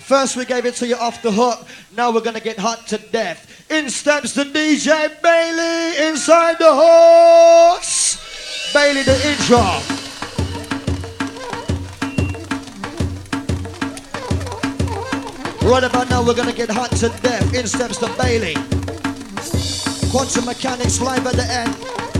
First we gave it to you off the hook. Now we're gonna get hot to death. In steps the DJ Bailey inside the horse. Bailey the intro. Right about now we're gonna get hot to death. In steps the Bailey. Quantum Mechanics live at the end.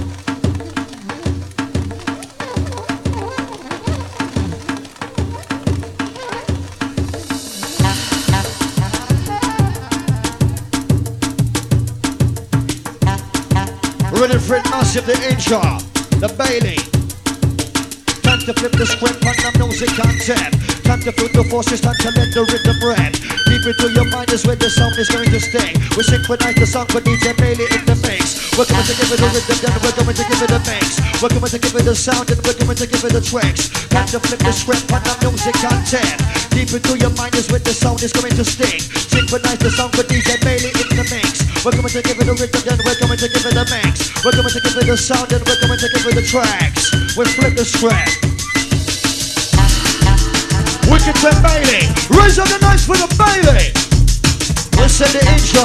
Ready for it, massive, the intro, the Bailey. Time to flip the script on the music content. Time to flip the forces, time to let the rhythm rap. Deep into your mind is where the sound is going to stay. We synchronize the song for DJ Bailey in the mix. We're coming to give it a rhythm, then we're going to give it a mix. We're coming to give it a sound, and we're going to give it a tracks. Time to flip the script on the music content. Deep into your mind is where the sound is going to stick. Synchronize the song for DJ Bailey in the mix. We're going to give it a rhythm, then we're going to give it a mix. We're going to give it a sound, and we're going to give it a tracks. We flip the script. Wicked to Bailey. Raise up the noise for the Bailey. Listen to the intro.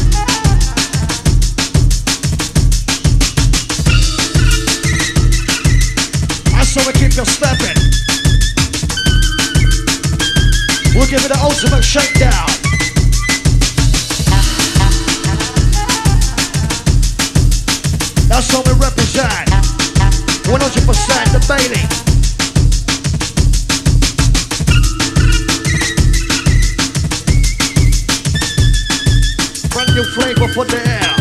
I saw we keep you stepping. We'll give it an ultimate shakedown. That's how we represent 100% the Bailey. Brand new flavor for the air.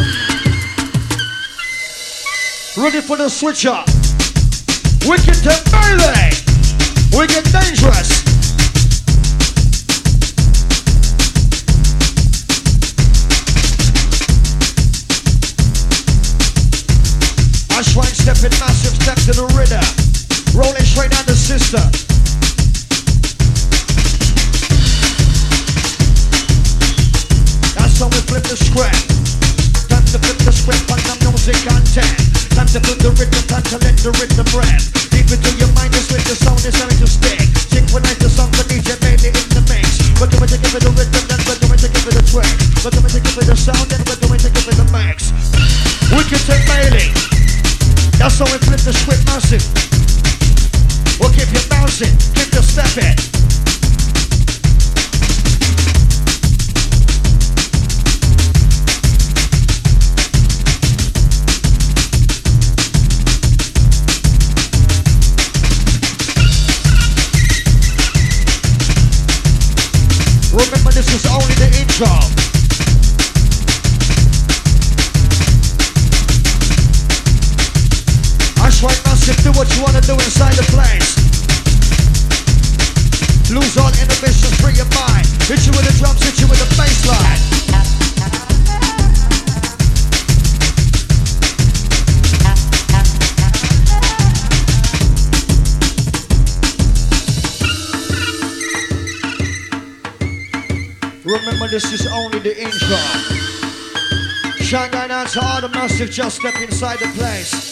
Ready for the switch up. Wicked to Bailey. We get dangerous. Ashwine stepping massive step to the rhythm. Rolling straight down the system. That's how we flip the script. Time to flip the script on the music content. Time to flip the rhythm, time to let the rhythm rap. Deep into your mind is with the sound is going to stick. Synchronize the song for DJ Bailey in the mix. We're going to give it a rhythm, then we're going to give it a track. We're going to give it a sound, then we're going to give it a mix. Wicked to Bailey. That's how we flip the script massive. We'll keep you bouncing, keep you stepping. Remember, this is only the intro. Ashwine massive, do what you wanna do inside the place. Lose all inhibitions, free your mind. Hit you with the drums, hit you with the bass line. Remember, this is only the intro. Shine right out to all the massive, just step inside the place.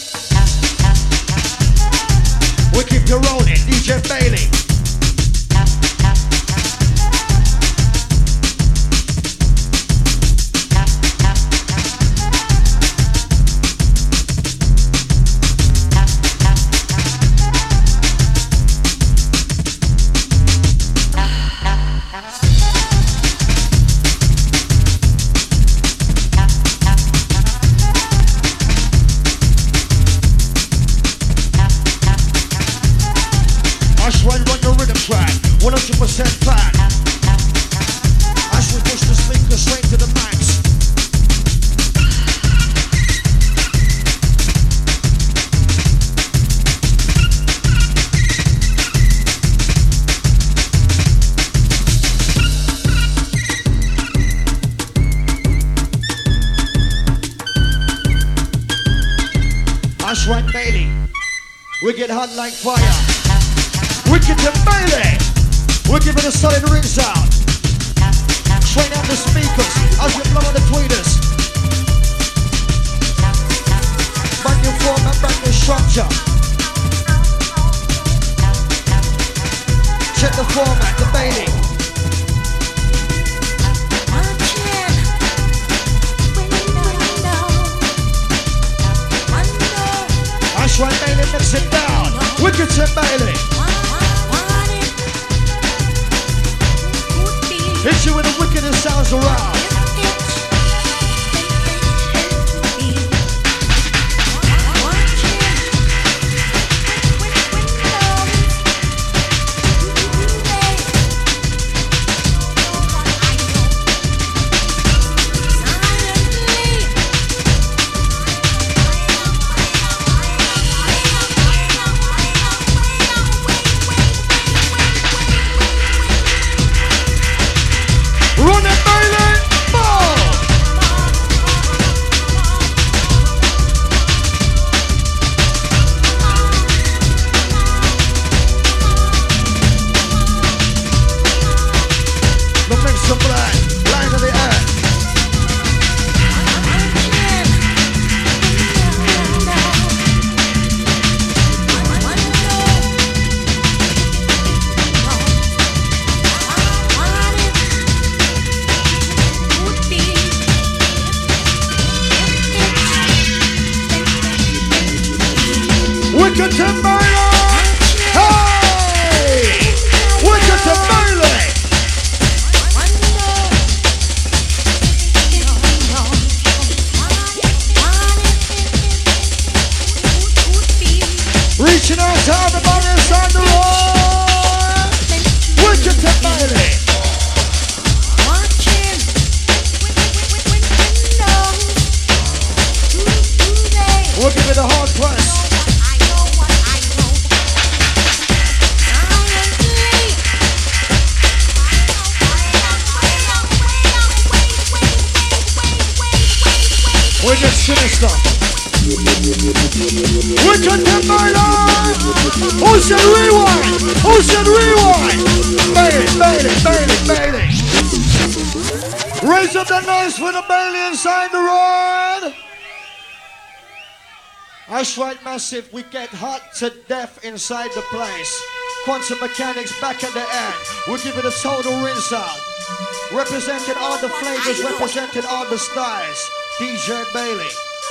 We keep you rolling, DJ Bailey. Ashwine run the rhythm track, 100% fan. Ashwine push the speaker straight to the max. Ashwine Bailey, we get hot like fire. Wicked to Bailey. We're giving a solid ring sound. Straight out the speakers as we blow on the tweeters. Brand new format, brand new structure. Check the format, the Bailey. right, Bailey, mix it down. Wicked Tim Bailey. Hit you with the wickedest sounds around. Wicked Tim Bailey! Hey! Wicked Tim Bailey! Reaching out to everybody inside the road! Wicked Tim Bailey! We'll give it a hard press. We get sinister. Wicked Tim Bailey! Who said rewind? Who said rewind? Bailey, Bailey, Bailey, Bailey. Raise up the noise for the Bailey inside the road. That's right, massive. We get hot to death inside the place. Quantum Mechanics back at the end. We'll give it a total rinse out. Representing all the flavors, representing all the styles. DJ Bailey.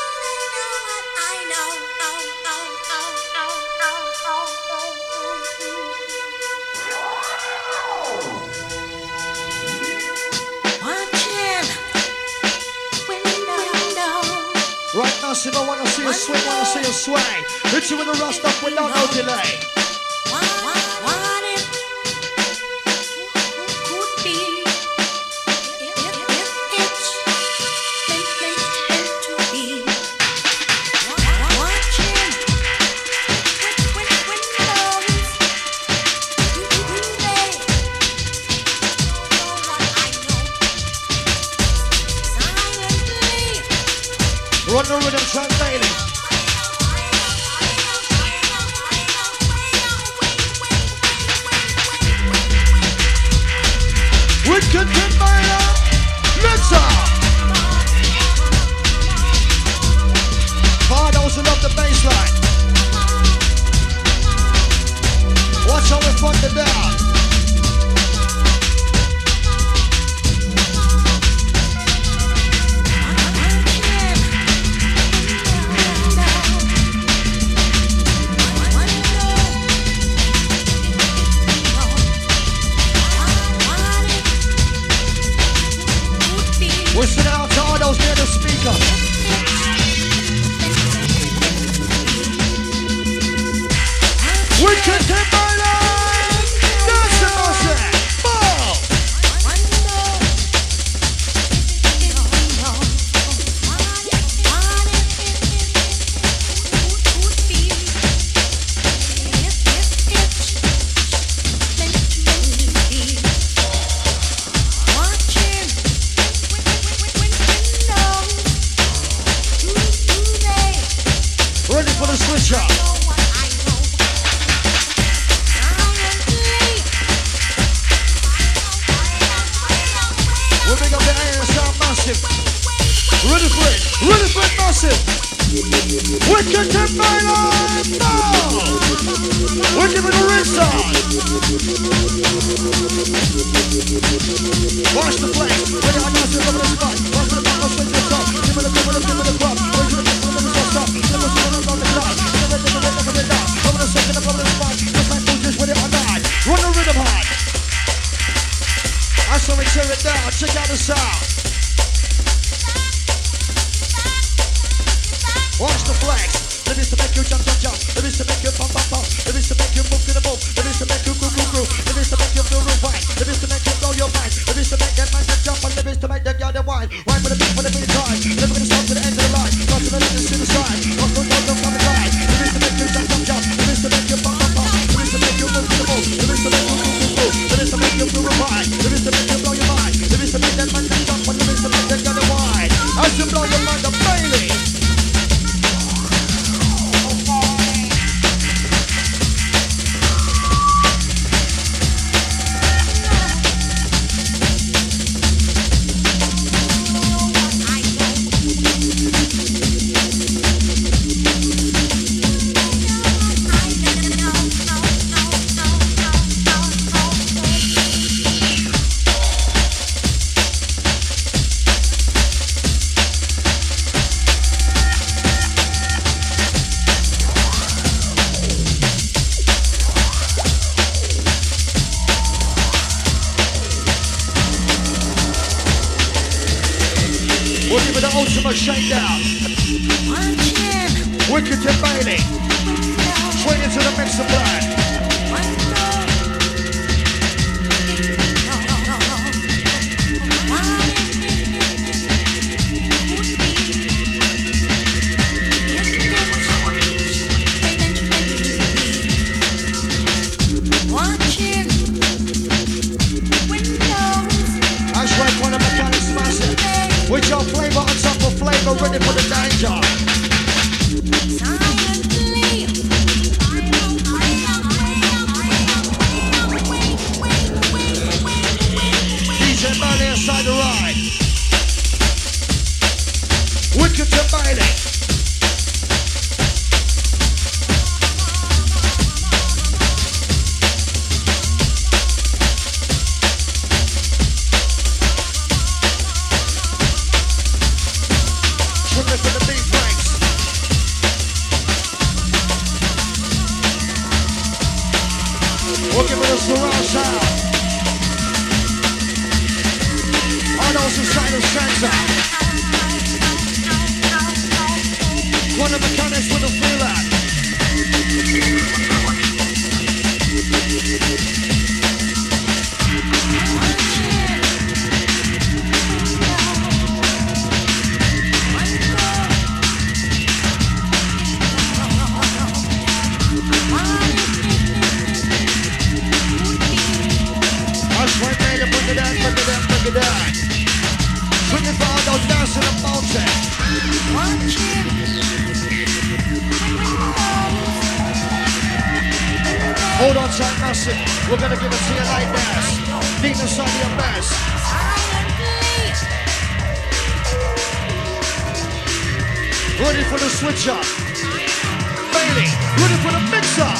Right now, Sim, I wanna see a swing, wanna see a sway. Hit you with a rust up without no delay. Run the rhythm, Sean Bailey. Wicked Tim Bailey. Let's up. For those who love the bass line. Watch how we front it down. We're sitting out to all those near the speaker. Wicked Tim Bailey! That's the motion! Ball! Ready for the switch up. We'll bring up the air and sound massive. Ready for it massive. Wicked Tim Bailey! We're giving a rinse on. Watch the play. Ready on us, you're over the spot. Watch the back, watch the top. Give it a crop. Watch the back, watch the top. Give it a crop. we tear it down. Check out the sound. Watch the flex. It is to make you jump, jump, jump. It is to make you pump, pump, pump. It is to make you move to the move. It is to make you groove, groove, groove. It is to make you feel refined. It is to make you blow your mind. It is to make that man jump, and it is to make that girl that wine. Right for the beat, for the beat time. Never gonna stop to the end of the line. Not to the left and to the side. Not to the left and come aside. It is to make you jump, jump, jump. It is to make you pump, pump, pump. It is to make you move to the move. It is to make you groove, groove, groove. It is to make you feel refined. It is to make you blow your mind. It is to make that man jump, and it is to make that girl that wine. As you blow your mind, the Bailey. Ultimate shakedown. Wicked to Bailey. Straight into the mix of blood. That's right, one of the kind of massive. With your flavor on top of flavor, ready for the danger. DJ Bailey inside the ride. Wicked to Bailey. Surround sound. Arnold's inside of Sansa. One of the mechanics with a feeler. Bring it down. Bring it for all those dancing and bouncing. Hold on tight, massive. We're gonna give it to you like this. Deep inside your best. Ready for the switch up. Bailey, ready for the mix up.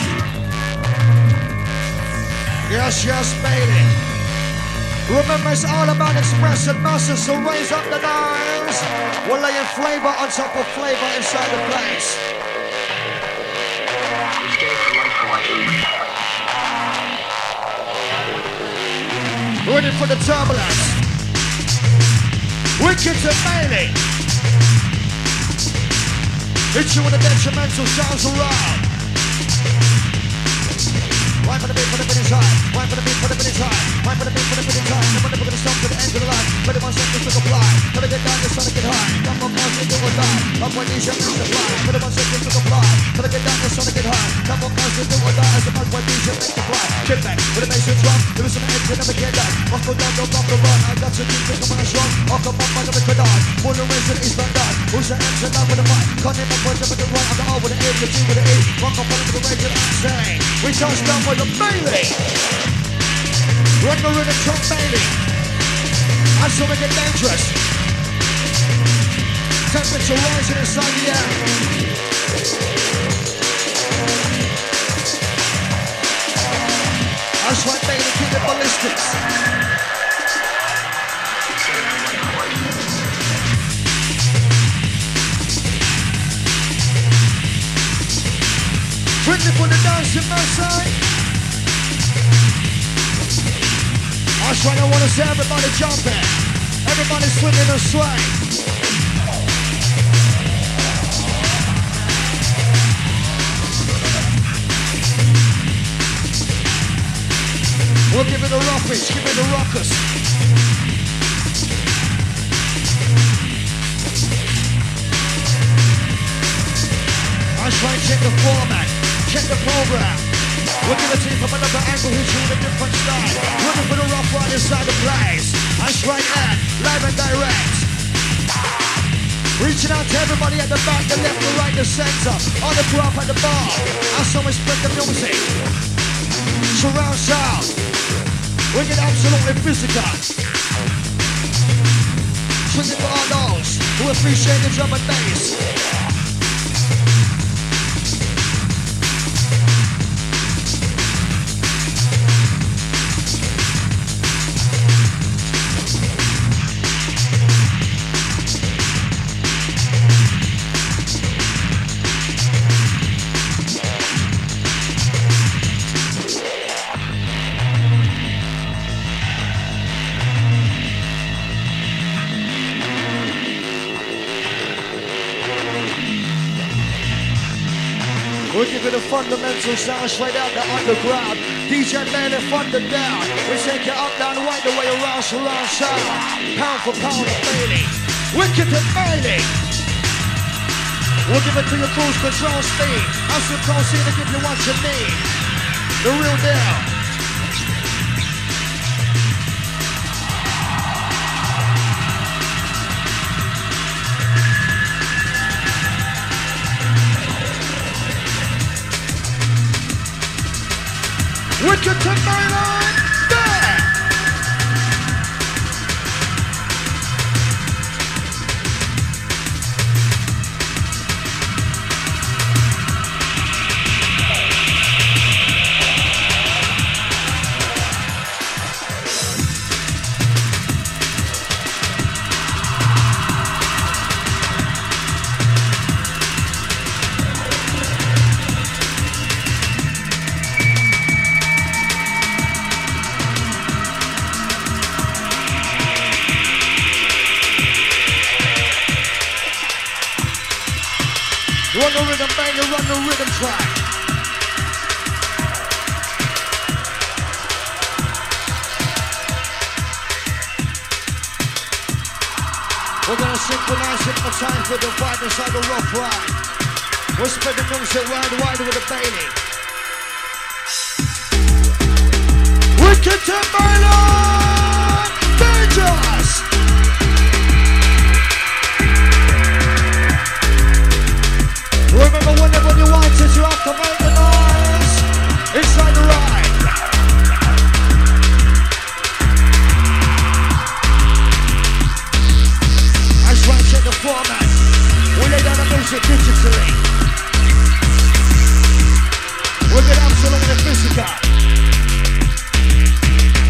Yes, yes, Bailey. Remember, it's all about expressing masses, so raise up the knives. We're laying flavor on top of flavor inside the place. Ready for the turbulence. Wicked to Bailey. Hit you with the detrimental sounds around. Why for the beat, for the minute time? Why for the beat, for the minute time? Why for the beat, for the minute time? Never never gonna stop to the end of the line. 21 seconds to comply. Gotta get down, just trying to get high. Come on, cause we do or die. Up when these young men fly. 21 seconds to comply. Gotta get down, just trying to get high. Come on, cause we do or die. As a man when these young men fly. Get back with a bass and drum. There is an edge and never get down. Must go down, don't bump the run. I got to keep it coming on strong. I'll come up, I never could on. Full of race and East London. Who's the M's and down with the mic? Can't name my voice up with the right. I'm the R with the A, the G with the E. Rock up on the rage and I'm saying. We touch down with the Bailey. When we're in the top Bailey, and so we get dangerous. Temperature rising inside the air. That's right, Bailey, keep the ballistics. Ready for the dancing, my side. That's right, I want to see everybody jumping. Everybody swinging and sway. We'll give it a rockers, give it a rockers. I try and check the format, check the program. We'll give it to you from another angle, hit you with a different style. Looking for the rough ride inside the place. I strike at, live and direct. Reaching out to everybody at the back, the left, the right, the center. On the drop at the bar. I saw me spread the music. Surround sound. We get absolutely physical. Swinging for all those who appreciate the drum and bass. We'll give it a fundamental sound straight out the underground. DJ Bailey thunder down. We take it up, down, right the way around, surround sound. Pound for pound of Bailey. Wicked and Bailey. We'll give it to your cruise control speed. As you proceed to give you what you need. The real deal. Wicked to Bailey, there! Run the rhythm, banger, run the rhythm track. We're gonna synchronize it for time for the vibe inside the rough ride. We'll spread the music wide with the Bailey. Wicked to Bailey! Dangerous! Remember, whenever you want it, you have to make the noise inside the ride. I try and check the format. We lay down the music digitally. We get absolutely physical.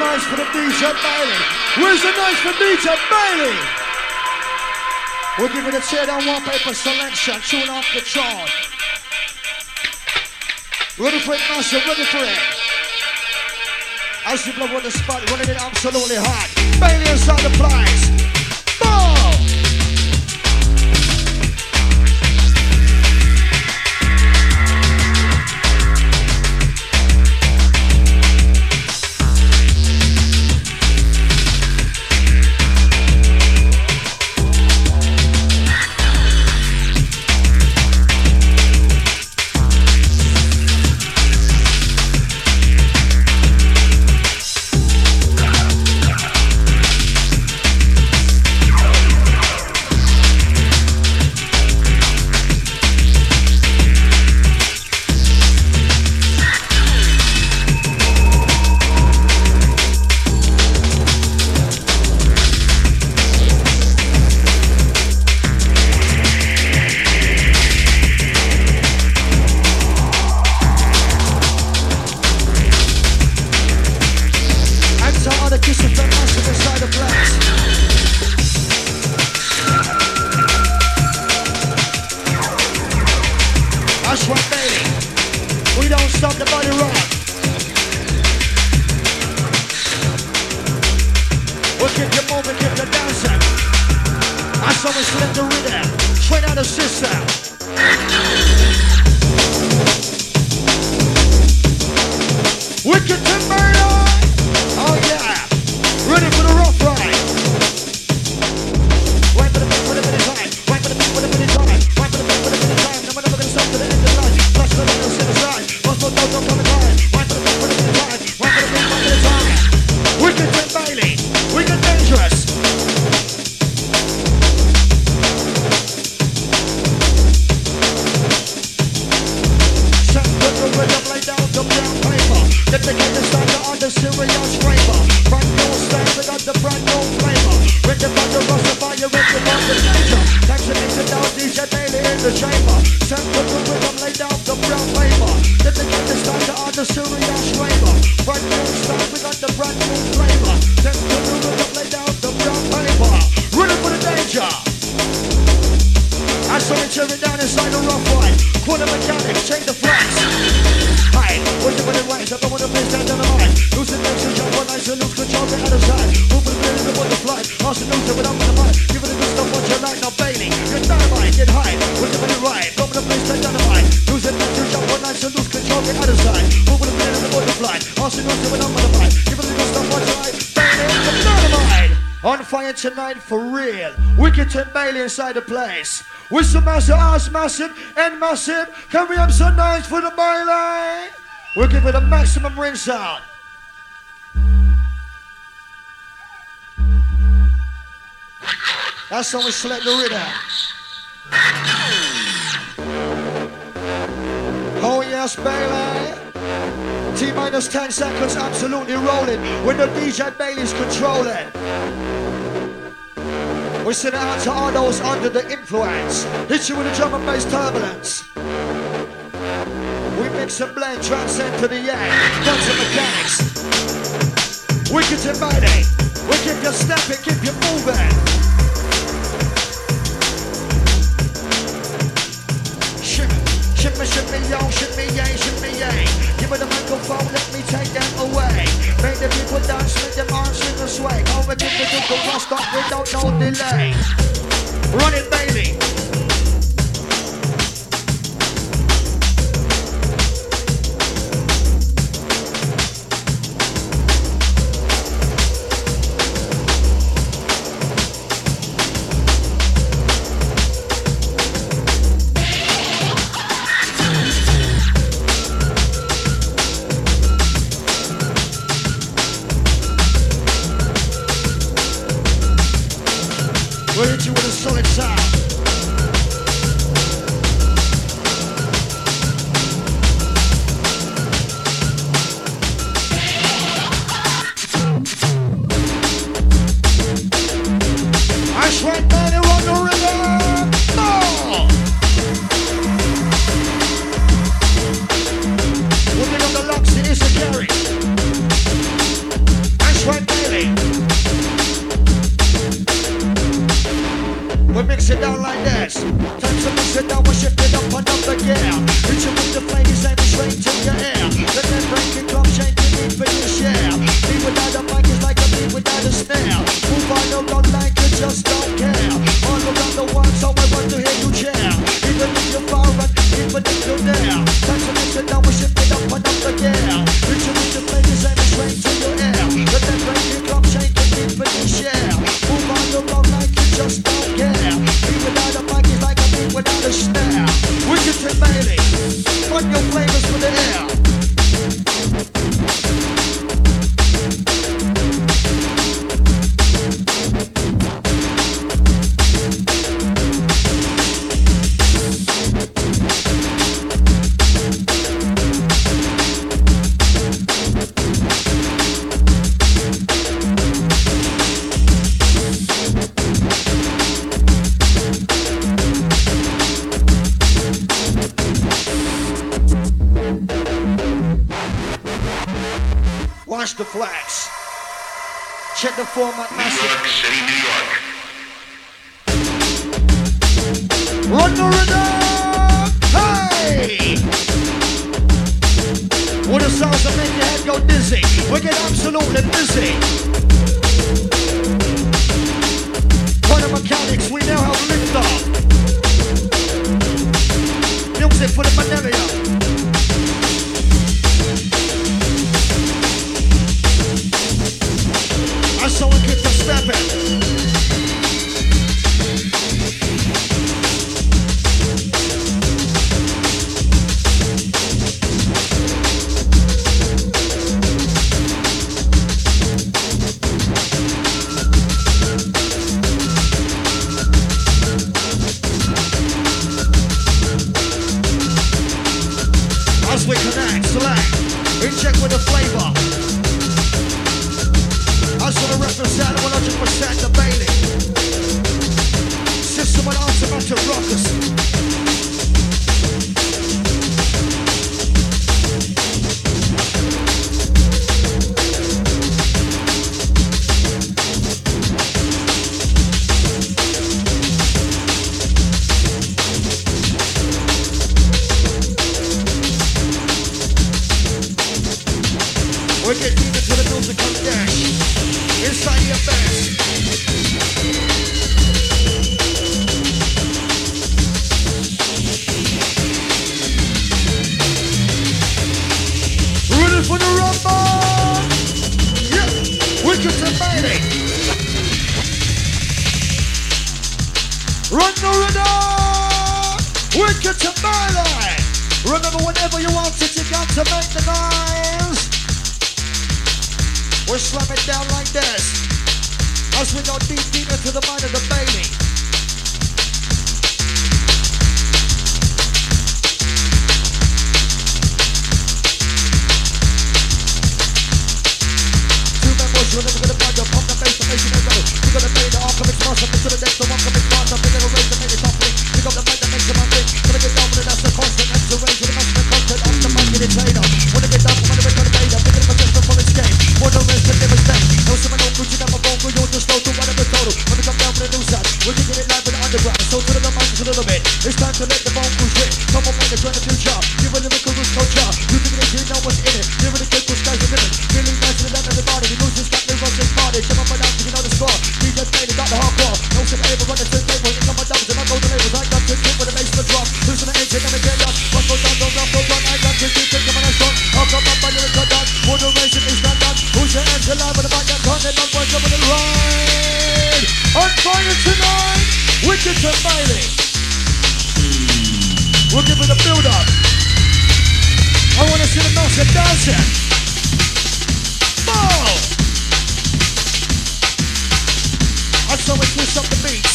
noise for the DJ Bailey? Where's the noise for DJ Bailey? We'll give it a tear down wallpaper selection, tune off the chart. Ready for it, master, ready for it. As people are on the spot, running it absolutely hot. Bailey inside the place. Boom! Tonight for real, Wicked and Bailey inside the place. With some massive, ass massive, and massive. Can we have some noise for the Bailey? We'll give it a maximum rinse out. That's how we select the rhythm. Oh yes, Bailey. T-minus 10 seconds, absolutely rolling. When the DJ Bailey's controlling. We send it out to all those under the influence. Hit you with a drum and bass turbulence. We mix and blend, transcend to the end. Guns and mechanics. Wicked and Bailey. We keep you stepping, keep you moving. Shimmy, shimmy, yo, shimmy, yay, shimmy, yay. Give me the microphone, let me take them away. Make the people dance, make them arms in the sway. Over to the rock, stop without no delay. Run it, baby. We'll hit you with a solid sound. yeah. Hit you with the flames, aim straight to your ear. Let that break it come, shake the need for your share. Be without a mic is like a beat without a snare. Move on your road like you just don't care. All around the world, so I want to hear you cheer. Even if you're far and even if you're there. Time to let you know we shift it up and up the gear. Hit you with the flames, aim straight to your ear. Let that break it come, shake the need for your share. Move on your road like you just don't care. Be without a mic is like a beat without a snare. Wicked to Bailey, run your flavors for the air. Watch the flash. Check the format massive. New York City, New York. Run the rhythm! Hey! What the sounds that make your head go dizzy. We get absolutely busy. Quantum mechanics, we now have lift off. Music for the malaria. I saw it get to stepping. As we connect, select, inject with the flavor. I sort of represent 100% the Bailey. System and automatic rockers. We get deep into the musical dash. Inside your best. Ready for the rumble? Yeah, wicked to Bailey. Run the rhythm. Wicked to Bailey. Remember, whenever you want it, you got to make the noise. We'll slam it down like this as we go deep into the mind of the Bailey. Two members, you're never gonna find your pump the bass, the bass, you're gonna pay the alchemist master, to the next, the one coming fast, I'm gonna raise the make it softly. Pick up the mic that makes your mind think. Gonna get down with it, that's the constant, and to raise with the master content of the mic, get it trainer. Wanna get down, wanna make the beta, pick it up just for its game. For the rest of the mistake. No someone don't put you down my phone, go you'll just go to whatever total. When we come down for the new side, we're kicking it live in the underground. So to the mic just a little bit. It's time to let the phone cruise rip. Come on, man, it's trying to future. Give a lyrical roots culture. You think that you know what's in it. Give it a kick, what's guys are in it. Feeling nice to the left of the body. We lose this, got the rush this party. Jump up and down, you know the score. DJ Bailey got the hardcore. No shit, able running to the table. It's on my doubles and I go to labels. I got to kick with the bass for the drop. Listen to the engine and the get up. What goes down, don't run, don't run. I got to kick, come on, I'm strong. I'll come up and you're cut down. For the racing is not done. Push your hands alive with the back and turn it on. One jump in the ride. On fire tonight. Wicked to Bailey. We'll give it a build up. I want to see the mouse dancing. Boom! I saw it twist up the beats.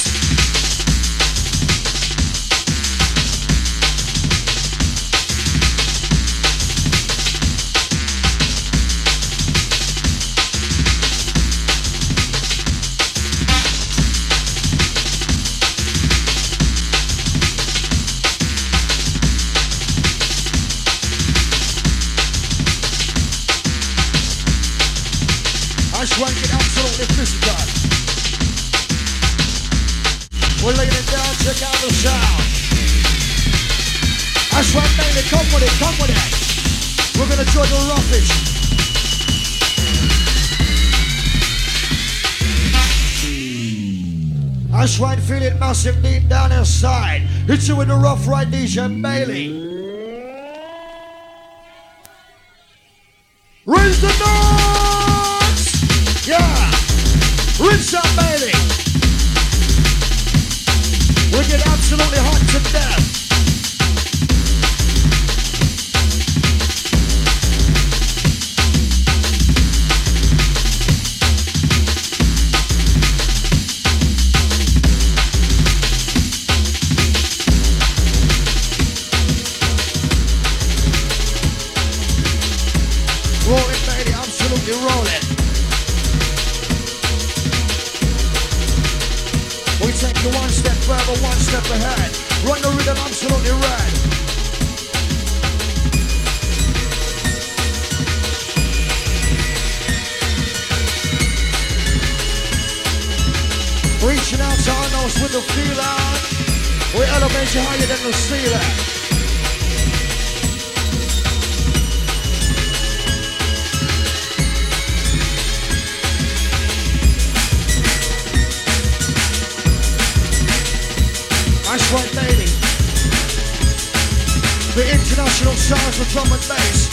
Swanking absolutely physical. We're laying it down, check out the sound. That's right, baby, come with it, come with it. We're gonna join the roughage. That's right, feel it massive deep down inside. Hit you with the rough ride, DJ Bailey. Raise the noise! Yeah! Richard Bailey. We get absolutely hot to death. Rolling, baby, absolutely rolling. We take you one step further, one step ahead. Run the rhythm, absolutely red. Reaching out to our nose with the feeler. We elevate you higher than the ceiling. That's right, baby. The international sounds of drum and bass.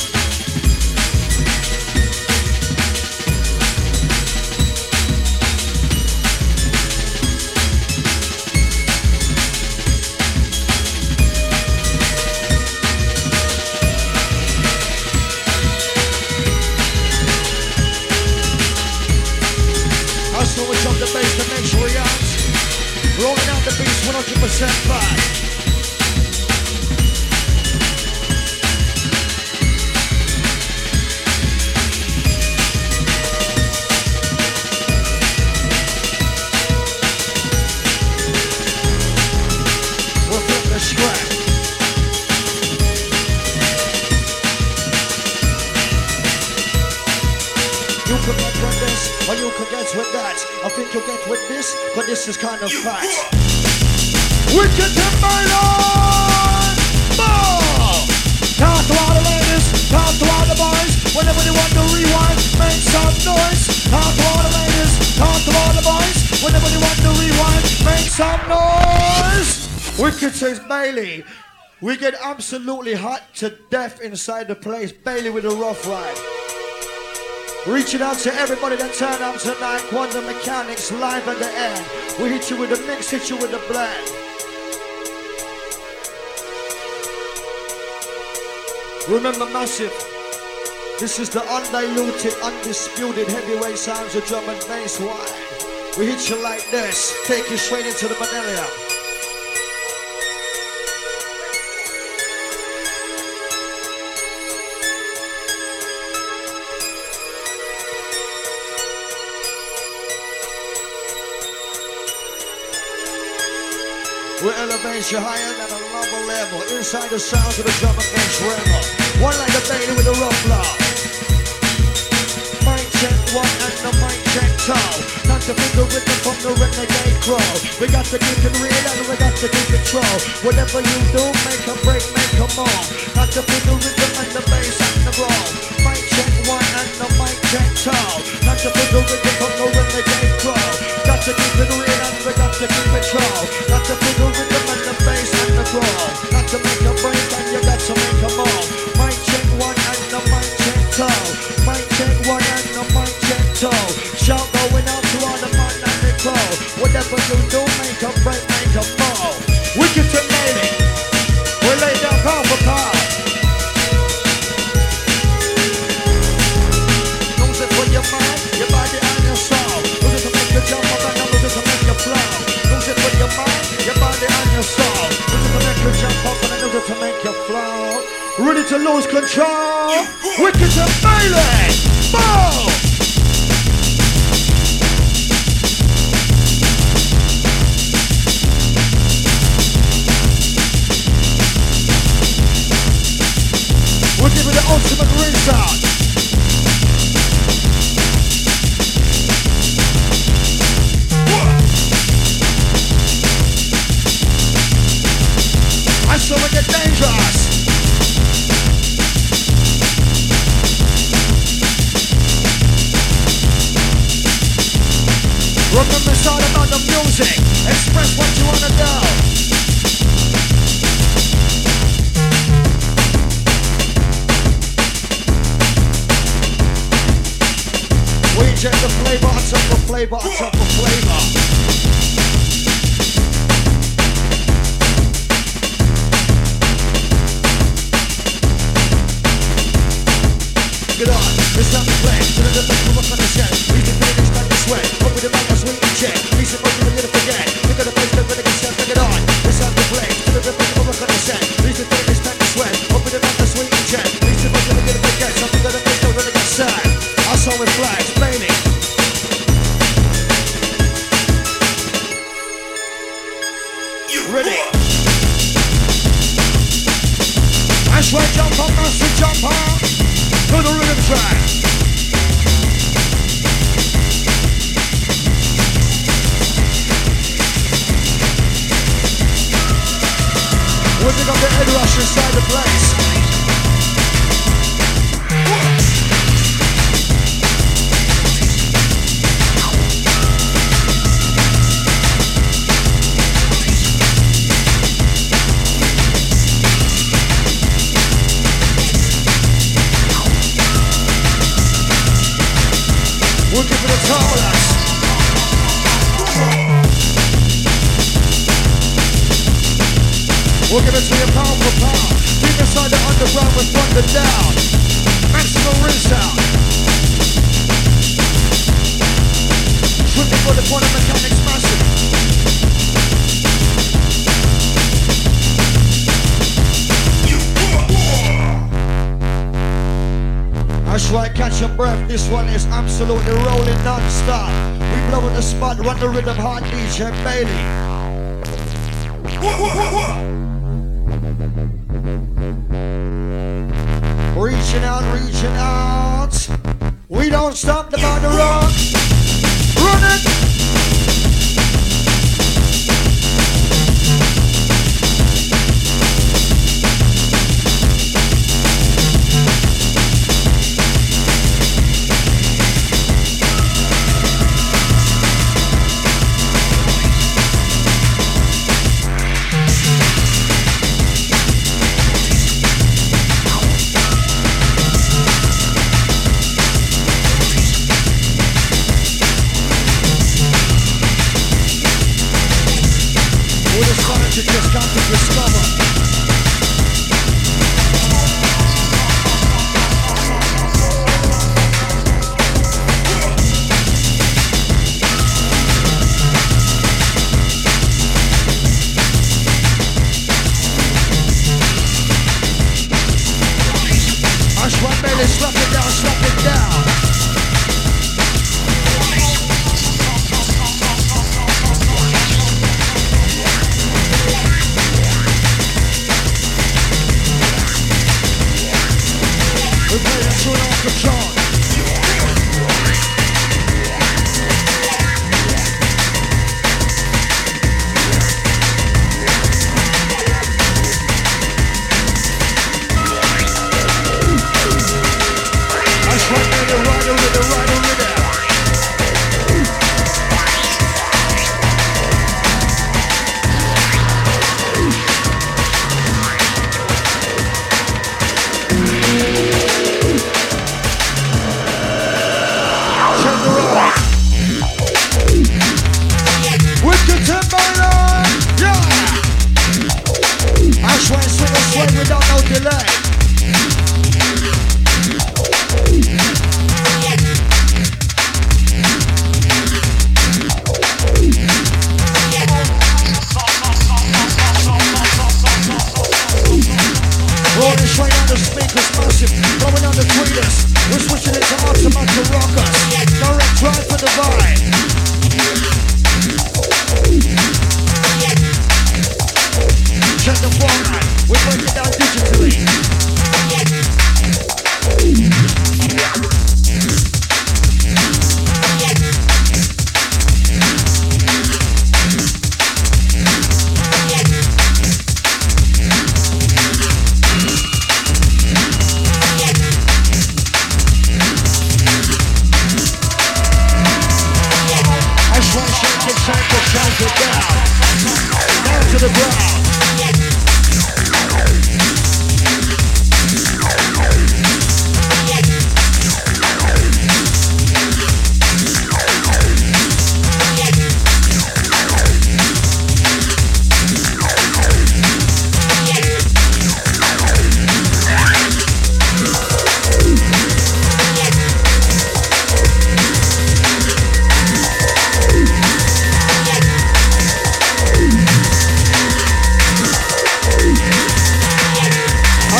That's when we drop the bass to make sure we out. Rolling out the beats 100% fine. We'll flip the scratch. You can get with this, or you can get with that. I think you'll get with this, but this is kind of fat. Wicked Timberland! Ball! Talk to all the ladies, talk to all the boys. Whenever you want to rewind, make some noise. Talk to all the ladies, talk to all the boys. Whenever you want to rewind, make some noise. Wicked says Bailey. We get absolutely hot to death inside the place. Bailey with a rough ride. Reaching out to everybody that turned up tonight. Quantum Mechanics live at the end. We hit you with the mix, hit you with the blend. Remember, massive, this is the undiluted, undisputed heavyweight sounds of drum and bass. Why? We hit you like this, take you straight into the Manila. We elevate you higher than another level. Inside the sounds of the drum and bass rebel. One like a baby with a rough law. Mic check one and the mic check two. Not to feel the rhythm from the renegade crow. We got to keep it real and we got to keep it true. Whatever you do, make a break, make a move. Not to feel the rhythm and the bass and the groove. Mic check one and the mic check two. Not to feel the rhythm from the renegade crow. Got to keep it real and we got to keep it true. Got to feel the rhythm and the bass and the groove. Got to make a break and you got to make a move. Mic check one and the mic check two. Mic check one and the mic check two. Shout going out to all the man and the crow. Whatever you do, make a break, make a move. Wicked to lady. We lay down pound for pound. Lose it for your mind, your body and your soul. Lose it to make you jump up and lose it to make you flow. Lose it for your mind, your body and your soul. Lose it to make you jump up and lose it to make you flow. Ready to lose control. Wicked to Bailey. Boom! We'll give it the ultimate ring sound. I saw it get dangerous. music. Express what you wanna do. We inject the flavor on top of flavor on top of flavor. Get on, it's time to play. To the difference from what's on the set. Reach the finish, start to sweat. Hope with the man that's sweet and check. Reach the most of the little forget. Look at the place that really can step. Get on, it's time to play. To the difference from what's on the set. Reach the finish, start to sweat. Hope with the man that's sweet and check. Reach the most of the little forget. Something that the place that really can step. I saw with flags, blaming. Ready? I swear jump on, master jump on. To the rhythm track. We'll pick up the head rush inside the place. We'll give it a tolerance. We'll give it to you pound for pound. Deep inside the underground with thunder down. Maximum rinse out. Swimming for the quantum mechanics massive. That's right, catch your breath. This one is absolutely rolling non-stop. We blow in the spot, run the rhythm hard, DJ Bailey. Reaching out, reaching out. We don't stop the body rock. Run it. You just got to discover. Ashwan Bailey, slap it down, slap it down. We're playing a tune off the chart. That's right, man, the rider with the rider with it. Without no delay. Rolling straight on the speakers, massive, blowing on the tweeters. We're switching it to automatic rockers. Direct drive for the vibe. Check the format. We break it down digitally.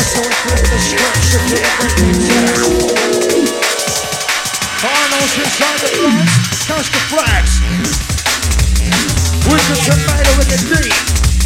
Also we flip the script, should be a breaking test. Arnold's inside the flags, touch the flags. With the tomato in the D.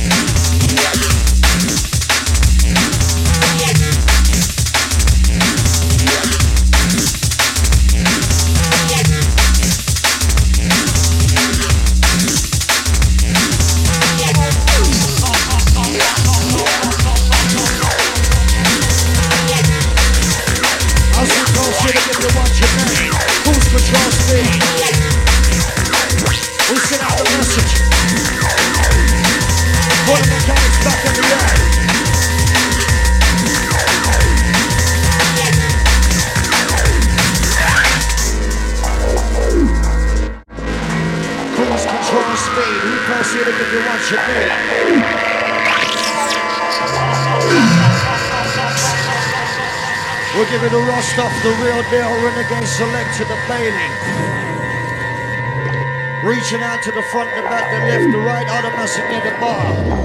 Control speed. We send out the message. Put the mechanics back in the air. Cruise control speed. We proceed if you want your need. We'll give you the raw stuff, the real deal, Renegade Select to the Bailey. Reaching out to the front, the back, the left, the right, all the messing in the bar.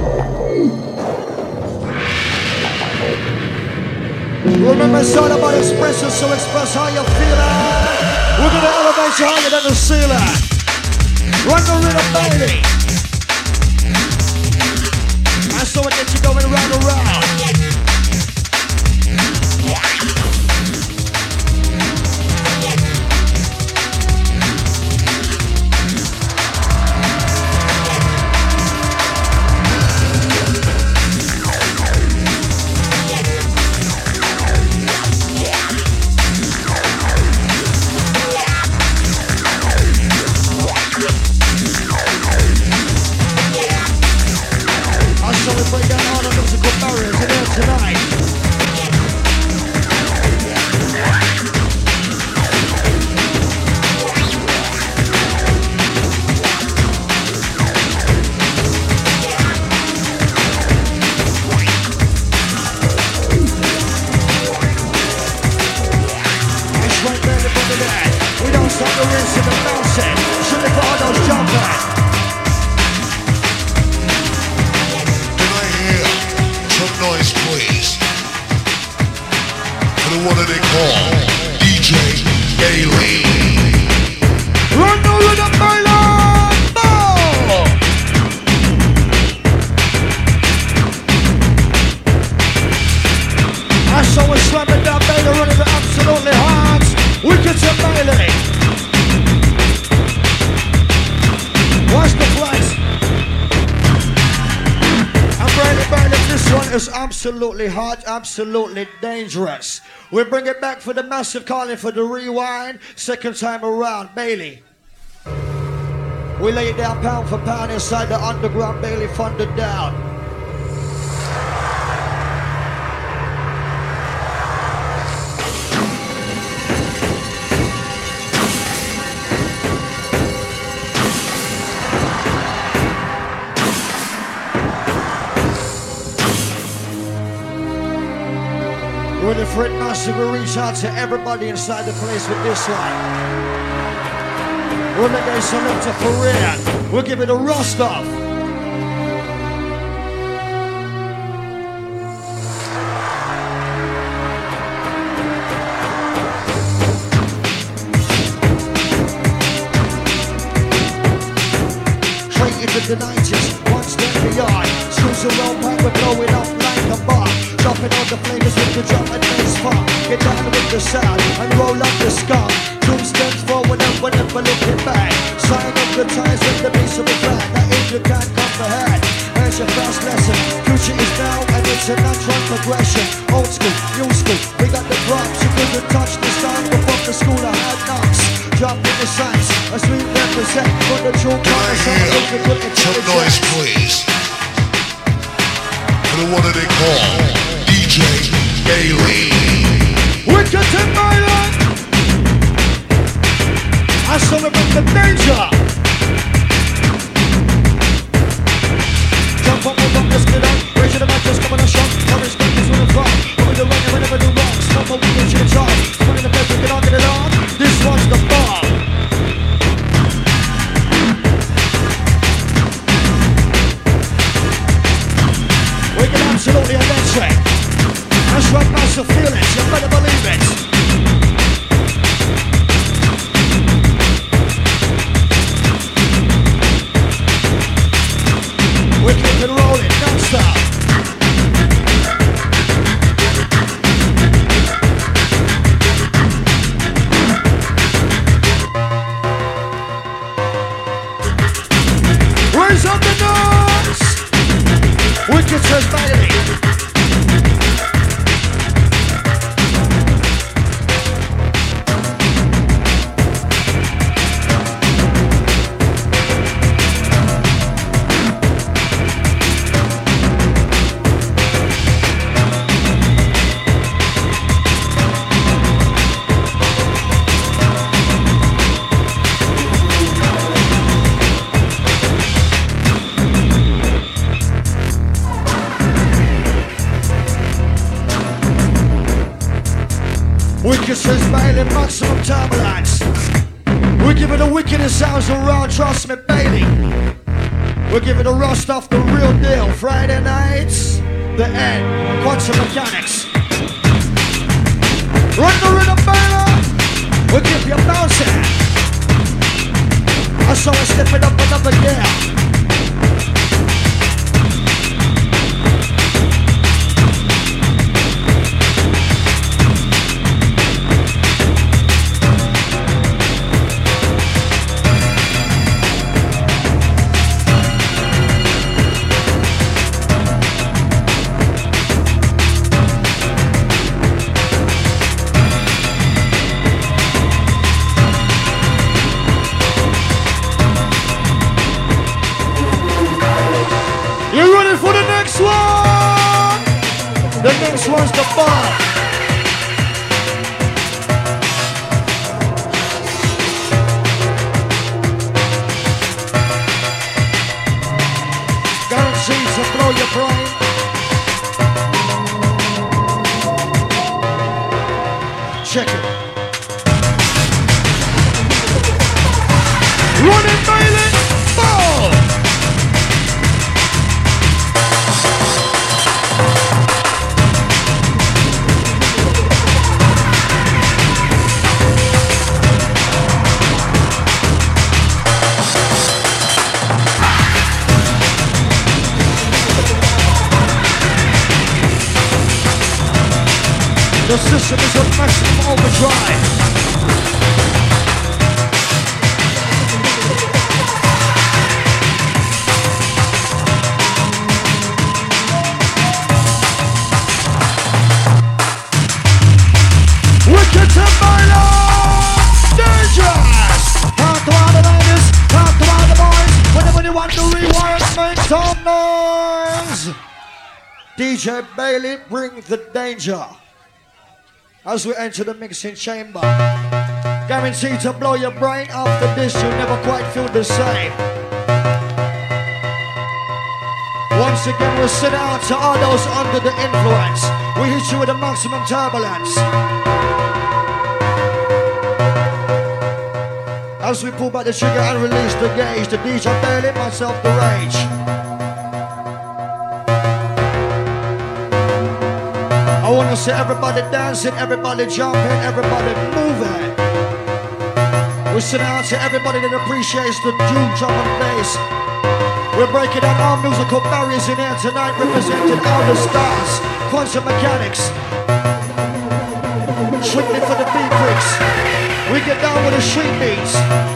Remember, it's all about expressing, so express how you feel. We're gonna elevate you higher than the ceiling. Run the rhythm, Bailey. I saw it get you going round and round. Break down all the musical barriers in here tonight. That's right there, look over there. We don't stop the rinse in the bouncing. Should have got all those jumpers. Noise, please. For the one that they call DJ Bailey. Run the rhythm, Bailey! Boom! I saw us slamming down Bailey, running it absolutely hard. Wicked to Bailey. Watch the flags. This one is absolutely hot, absolutely dangerous. We bring it back for the massive calling for the rewind. Second time around, Bailey. We lay it down pound for pound inside the underground, Bailey funded down. With the Fred Master, we reach out to everybody inside the place with this one. We'll make a selector for real. We'll give it a raw stuff. Straight into the 90s, one step beyond. Screws around, pack, we're blowing up like a bomb. Dropping all the flavors with the drum and bass funk. Get down with the sound and roll up the skunk. 2 steps forward and whenever looking back. Sign up the ties with the bass of the track. That if you can't comprehend, there's your first lesson. Future is now and it's a natural progression. Old school, new school, we got the props. You couldn't touch the sound before the school of hard knocks. Drop in the sights as we represent for the true connoisseurs. Some noise, please. For the one that they call DJ Bailey. Wicked to Bailey. I celebrate the danger. Jump up, move up, let's get up. Raise the mic, just come on a shot. No respect is when I'm from. Coming to run, never do wrong. Smoke a weed and shit charge. Spinning the bed, get on, get it on. This one's the bomb. We get absolutely electric. one must feel it, you better believe it. We keep it rolling, don't stop. Raise up the noise! Wicked says finally. Wicked says Bailey, maximum turbulence. We give it the wickedest sounds around, trust me, Bailey. We give it the rust off the real deal. Friday nights, the end. Quantum mechanics. Run the rhythm, Bailey. We keep you bouncing. I saw us stepping up another gear. You ready for the next one? The next one's the bomb. Guaranteed to blow your brain. Check it. Running Bailey, ball. The system is on maximum overdrive. Wicked to Bailey! Dangerous! Talk to all the ladies, talk to all the boys. Whenever you want to rewind, make some noise. DJ Bailey, bring the danger. As we enter the mixing chamber, guaranteed to blow your brain. After this, you'll never quite feel the same. Once again, we'll send out to all those under the influence. We hit you with the maximum turbulence. As we pull back the trigger and release the gauge, the DJ Bailey, myself, the rage. I wanna see everybody dancing, everybody jumping, everybody moving. We send out to everybody that appreciates the June drum and bass. We're breaking down our musical barriers in here tonight, representing all the stars. Quantum mechanics. Strictly for the beat freaks. We get down with the street beats.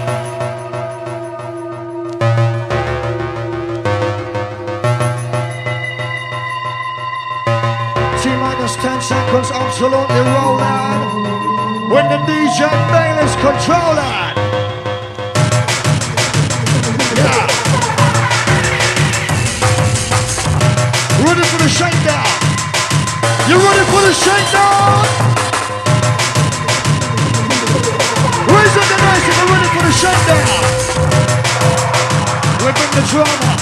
T-minus 10 seconds, absolutely rolling. When the DJ Bailey's controlling. Yeah. Ready for the shakedown. You ready for the shakedown? Raise up the noise if you're ready for the shakedown. We bring the drama.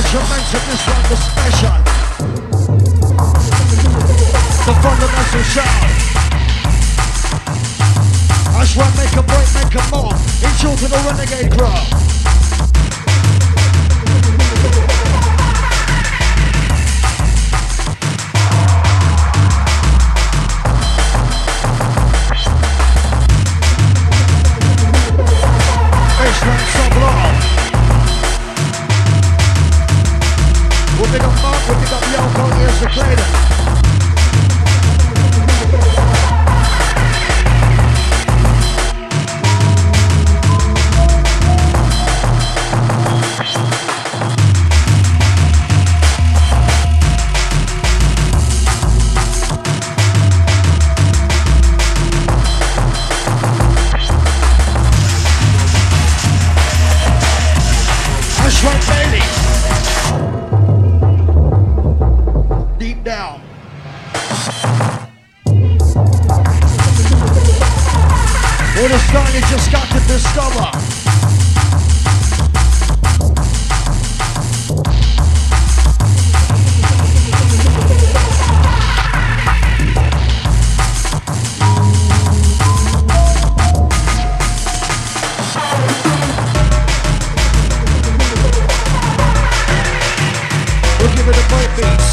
to mention this one, the special. The fundamental sound. Ashwan, make a break, make a move. Intro to the renegade crowd. Baseline so low. We'll pick up Mark, we'll pick up Yoko, here's the Clayton. Ashwan Bailey. Deep down. What a song you just got to discover. We'll give it a break beats.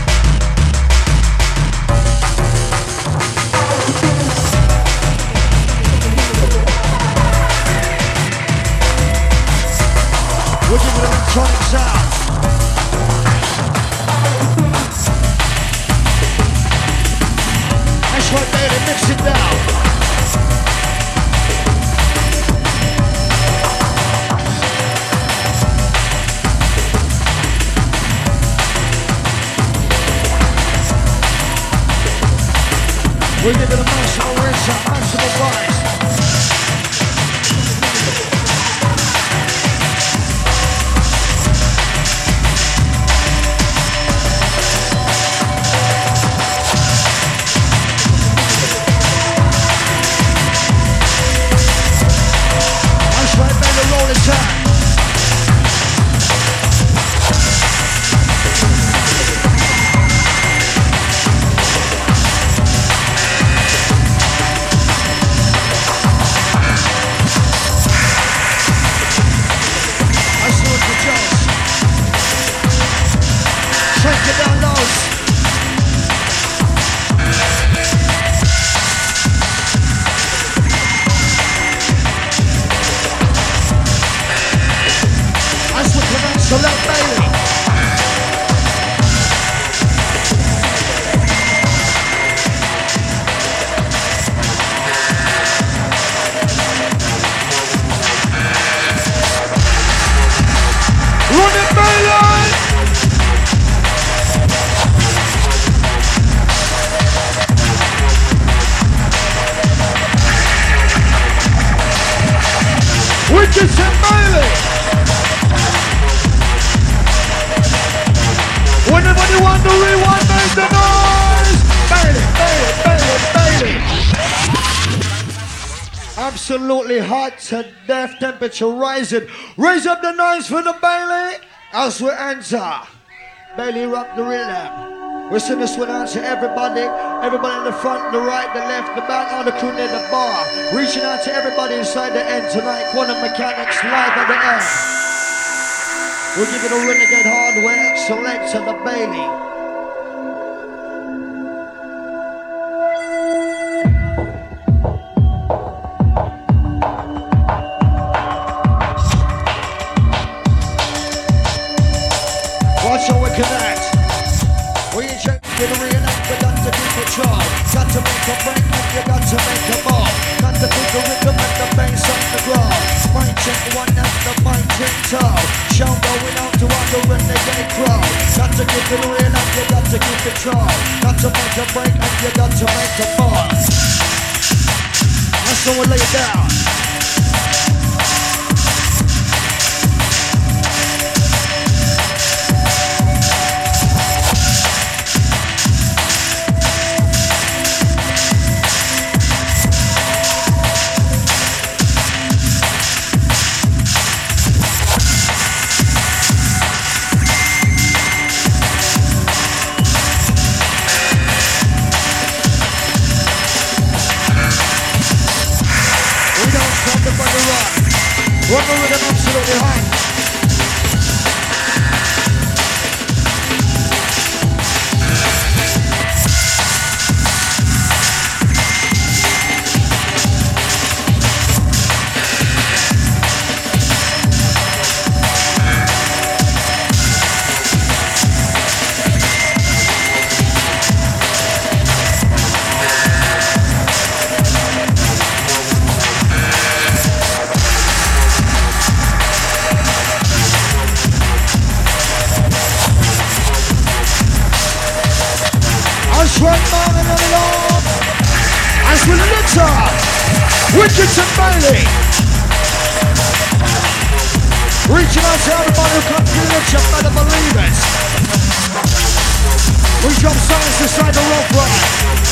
We'll give it an electronic sound. Ashwan Bailey, mix it down. We'll give it a maximum rinse, maximum rise. Ashwan Bailey, roll attack. Take it down low. That's what prevents Select Bailey. Run it, Bailey! Richardson Bailey! When anybody want to rewind, make the noise! Bailey, Bailey, Bailey, Bailey! Absolutely hot to death, temperature rising. Raise up the noise for the Bailey as we enter. Bailey rock the rhythm. We send this one out to everybody in the front, the right, the left, the back, all the crew near the bar. Reaching out to everybody inside the end tonight. Quantum Mechanics live at the end. We'll give it a renegade hardware, select to the Bailey. Watch how we connect. We check the reenact, we got to keep control. Got to make a break, you got to make a ball. Got to keep the rhythm and the bass on the ground. Mind check one and the mind check toe. Show going out to all the renegade crowd. Got to keep the reenact, you got to keep control. Got to make a break and you got to make a ball. That's how we lay it down. Run the rhythm absolutely high. As we litter Wicked and Bailey, reaching out to everybody who can't feel it, you better believe it. We drop silence inside the rope ride.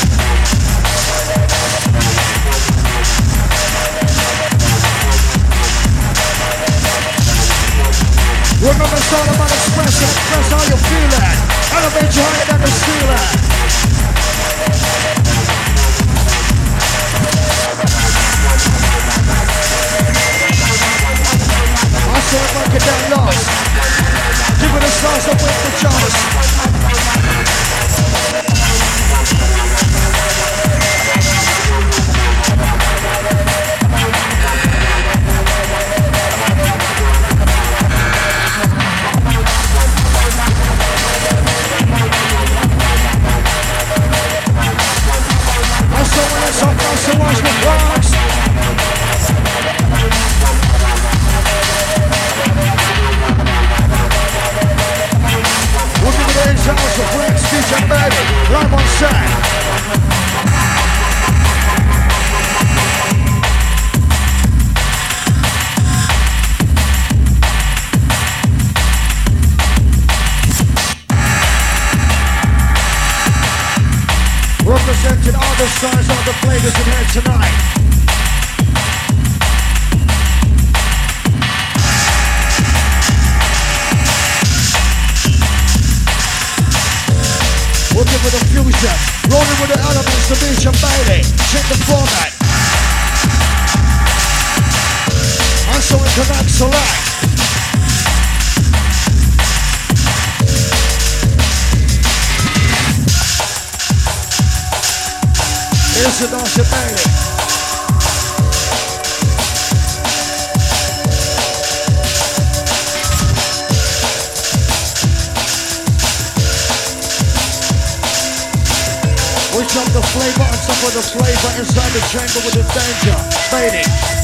Remember, it's all about expressing, express how you feel it. Elevate you higher than the ceiling. I saw it like a damn loss. Give it a size up with the chance. I saw when it's up, I saw watch the rocks. House of Rex, DJ Bailey, live on set. Representing all the sides, all the flavors in here tonight. Looking for the fusion, rolling with the elements to Beach and Bailey. Check the format. Also in Connect Select. Here's the Beach and Bailey. We drop the flavor on top of the flavor inside the chamber with the danger. Bailey.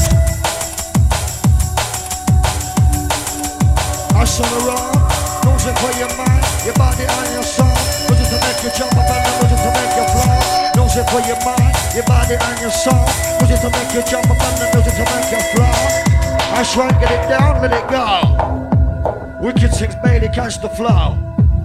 Us on the road, music for your mind, your body and your soul. Music to make you jump up and music to make you flow. Music for your mind, your body and your soul. Music to make you jump up and music to make you flow. I try and get it down, let it go. Wicked Six Bailey, catch the flow.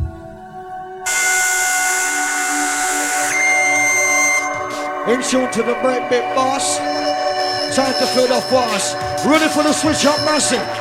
In tune to the break bit boss. Time to feel the force. Ready for the switch up massive.